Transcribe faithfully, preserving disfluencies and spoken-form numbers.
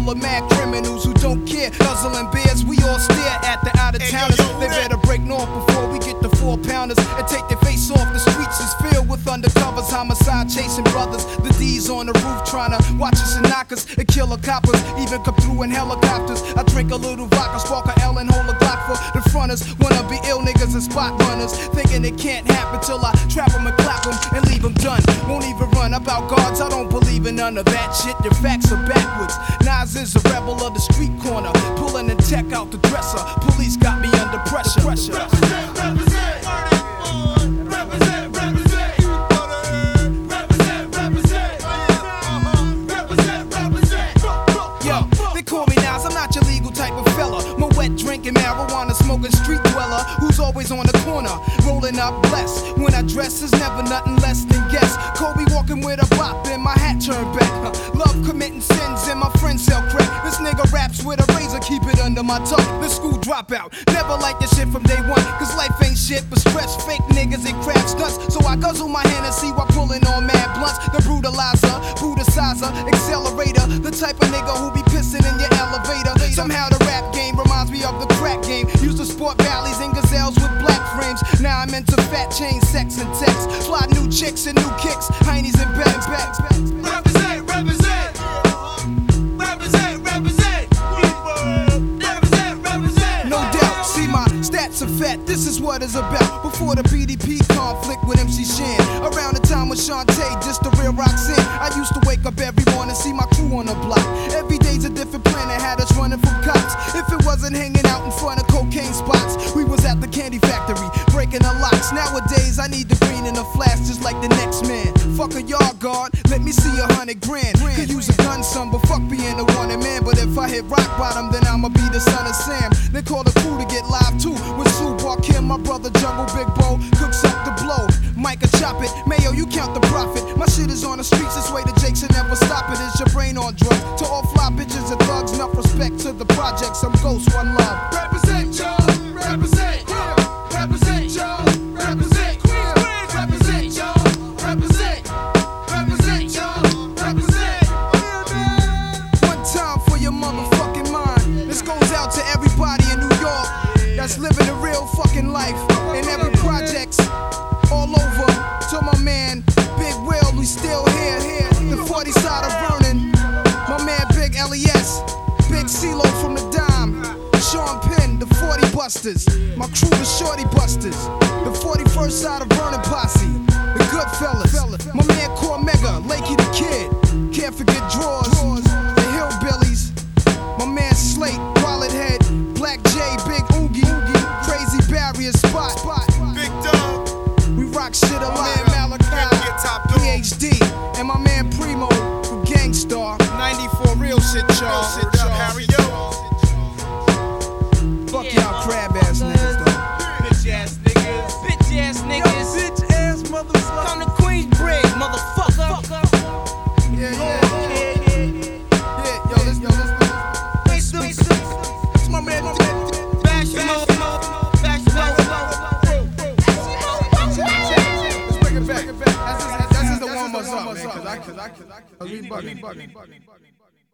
full of mad criminals who don't care. Guzzling beers, we all stare at the out-of-towners. They better break north before we get the four pounders and take their face off. The streets is filled with undercovers, homicide chasing brothers. The D's on the roof trying to watch us and knock us and kill the coppers, even come through in helicopters. I drink a little vodka, spark a L and hold a Glock for the fronters. Wanna be ill niggas and spot runners, thinking it can't happen till I trap them and clap them and leave them done. Won't even run about guards, I don't believe in none of that shit. Your facts are backwards. Nas is a rebel of the street corner, pulling the tech out the dresser. Police got me under pressure. pressure. Represent, represent, represent, represent, represent, represent, represent, represent. Yo, they call me Nas, I'm not your legal type of fella. My wet drinking, marijuana smoking street dweller who's always on the corner, rolling up blessed. When I dress is never nothing less than guess. Kobe walking with a bop and my hat turned back. Huh. Love committing sins and my friends sell crack. This nigga raps with a razor, keep it under my tongue. The school dropout, never like this shit from day one. Cause life ain't shit but stress, fake niggas and crap stunts. So I guzzle my Hennessy while pulling on mad blunts. The brutalizer, brutalizer, accelerator. The type of nigga who be pissing in your elevator. Somehow the rap game reminds me of the crack game. Used to sport valleys and gazelles with black frames. Now I'm into fat chains, sex and text. Fly new chicks and new kicks, heinies and bags, bags, bags. Represent, represent, represent, represent, represent, represent. No doubt, see my stats are fat, this is what it's about. Before the B D P conflict with M C Shan, around the time with Shantae, just the real Roxanne. I used to wake up every morning, see my crew on the block. Every day's a different planet, had us running from cops. If it wasn't hanging out in front of cocaine spots, we was at the candy factory, breaking the locks. Nowadays, I need the green in a flash, just like the next man. Fuck a yard guard, let me see a hundred grand. Could use a gun, son, but fuck being a wanted man. But if I hit rock bottom, then I'ma be the son of Sam. They call the crew to get live too, with Sue Kim, my brother Jungle Big Bo, cooks up the blow. Micah chop it, Mayo, you count the profit. My shit is on the streets, this way the Jakes will never stop it. Is your brain on drugs? To all fly bitches and thugs, enough respect to the projects. I'm Ghost, one love. Represent, y'all, represent, represent, y'all, represent, Queens, represent, y'all, represent, represent, y'all, represent. One time for your motherfucking mind. This goes out to everybody in New York that's living a real fucking life in every projects all over. To my man Big Will, we still here, here. The forty side of Vernon. My man Big L E S, Big CeeLo from the Dime, Sean Penn, the forty Busters. My crew the Shorty Busters. The forty-first side of Vernon Posse, the Goodfellas. My man Cormega, Lakey the Kid. Can't forget Drawers, the Hillbillies. My man Slate, Wallet Head, Black J, Big Oogie, Crazy Barrier Spot. Big Dog, We rock shit a lot. man Malachi, P H D, and my man Primo, who Gangstar. ninety-four real shit, y'all. Real shit, y'all. Harry, yo. Fuck y'all crab ass niggas though. Bitch ass niggas. Bitch ass niggas. Bitch ass motherfucker. Come to Queensbridge, motherfucker. Yeah, yeah, yeah. Yeah, yo, let's, yo, let's, let's. It's my man. Bash your motherfucker. Bash your motherfucker. Let's bring it back. That's just, that's just the warm us up, man. Cause I, cause I, cause I, cause we bugging.